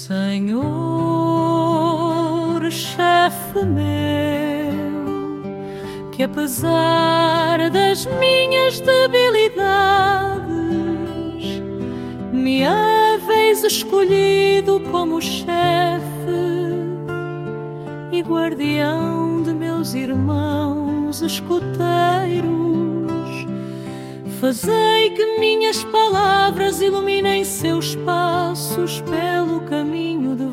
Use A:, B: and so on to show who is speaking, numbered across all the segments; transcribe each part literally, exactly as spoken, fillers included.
A: Senhor, chefe meu, que apesar das minhas debilidades, me haveis escolhido como chefe e guardião de meus irmãos escuteiros. Fazei que minhas palavras iluminem seus passos pelo caminho de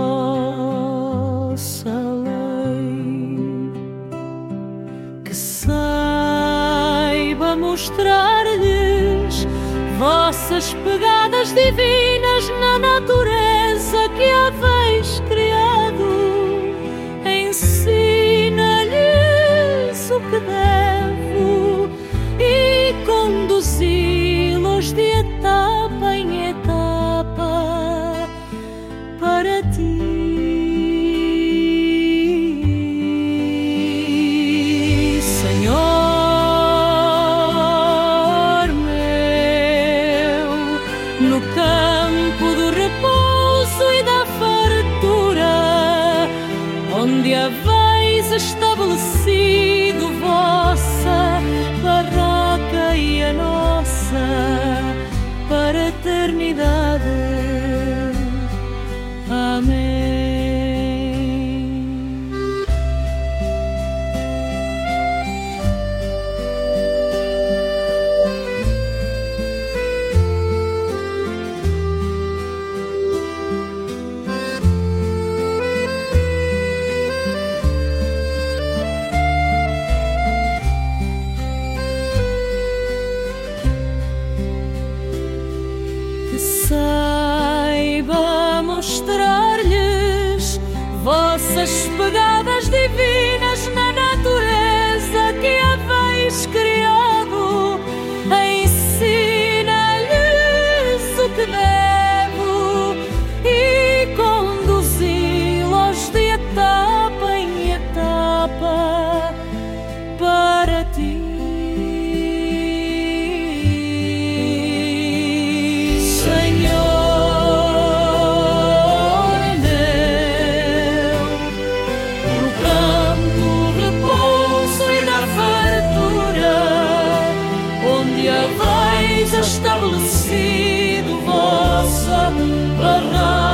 A: vossa lei. Que saiba mostrar-lhes vossas pegadas divinas na natureza que haveis criado. Ensina-lhes o que devo e conduzi-los de etapa em etapa para ti. Senhor meu, no campo do repouso e da fartura, onde haveis estabelecido vossa barraca e a nossa para a eternidade. Amém. Saiba mostrar-lhes vossas pegadas divinas na natureza que haveis criado. Ensina-lhes o que devo e conduzi-los de etapa em etapa para ti. Estabelecido vossa barraca